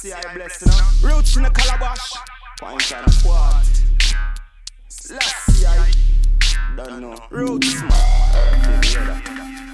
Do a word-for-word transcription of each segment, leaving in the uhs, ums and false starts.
Lassie, I bless you know. Roots in the calabash, point and a quart. Lassie, I don't know. Roots, man.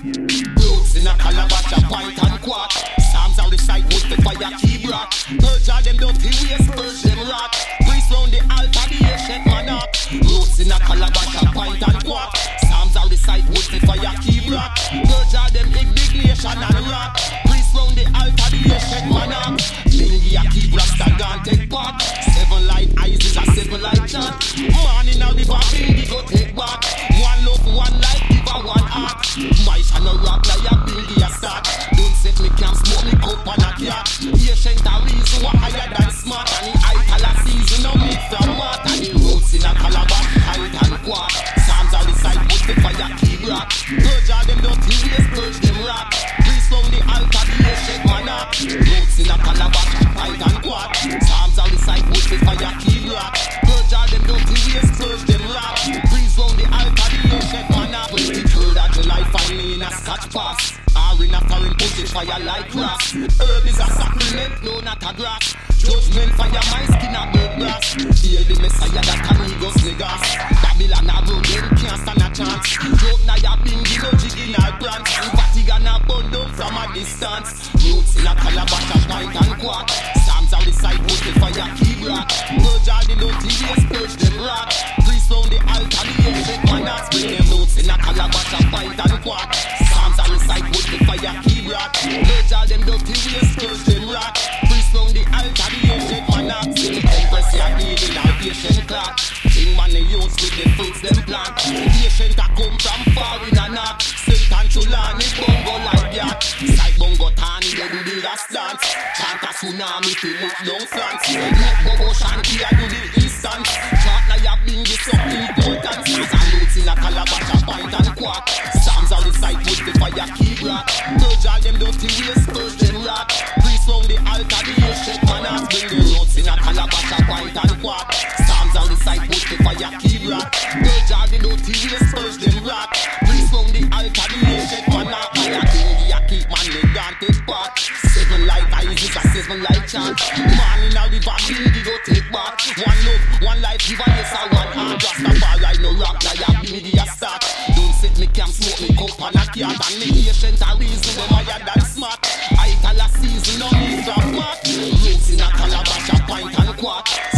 Roots in a calabash, a point and quart. Psalms are recite wood the fire keep rock. Purge all them dirty ways, purge them rock. Priest round the altar, the ancient monarch. Roots in a calabash, a point and quart. Psalms are recite wood the fire keep rock. Purge all them indignation and rock. Priest round the altar, the ancient monarch. Bingy a keep rasta gun take part. Seven light eyes is a seven light chant. Man in a river, Bingy go take back. One love, one life, give a one heart. My son a rock like a Bingy a start. Don't set me camp, smoke me cup and a cat. Patient a reason why higher than smart. And the eye color season no meat from water. The roots in a calabash, tight and quart. Psalms are recite, put the fire keep rock. Purge all them dirty ways, purge them rock. Priest round the altar, the ancient monarch. Roots in a calabash, tight and quart. Psalms are recite, put the fire keep rock. Purge all them dirty ways, purge them rock. Priest round the altar, the ancient monarch. twenty-third of July, finally in a scotch pass. Or in a foreign put the fire like grass. Herb is a sacrament, no not a grass. Judgment fire, my skin a bird grass. Hear the Messiah that can go niggas. Babylon a road, them can't stand a chance. Joke na ya bingy, no jig in our branch. Vatican a bun down from a distance. Roots in a calabash, a pint and quart. Psalms are recite, put the fire keep rock. Purge all the dirty ways, purge them rock. Priest round the altar, the ancient monarchs. Bring them roots in a calabash, a pint and quart. Psalms are recite, put the fire keep rock. Purge all them dirty ways, purge them rock. Priest round the altar, the ancient monarchs. Empress ya healing our patient clock. King man they use with the fruits them plant. Patient a come from far in a knock. Saint and Chulani bongo like that. Side bongo tani they do the last dance. Chant a tsunami to look down France. Let Bobo Shanti a do the instant. Chant na ya bingy so important. As a roots in a calabash a pint and quart. Psalms are recite with the fire keep rock. Purge all them dirty ways, purge them rock. Priest round the altar, the ancient monarchs. Bring the roots in a calabash a pint and quart. Psalms are recite with the fire keep rock. Purge all the dirty ways, purge them rock. Priest round the altar, the ancient monarch. Fire bingy a keep man they can't take part. Seven light eyes is a seven light chant. Man in a river, bingy go take back. One love, one life, give a yes a one heart. Rastafari no rock like a bingy a start. Don't set me camp, smoke me cup and a cat. And me patient a reason when higher than smart. I tell a season no need from mat. Roots in a calabash a pint and quart.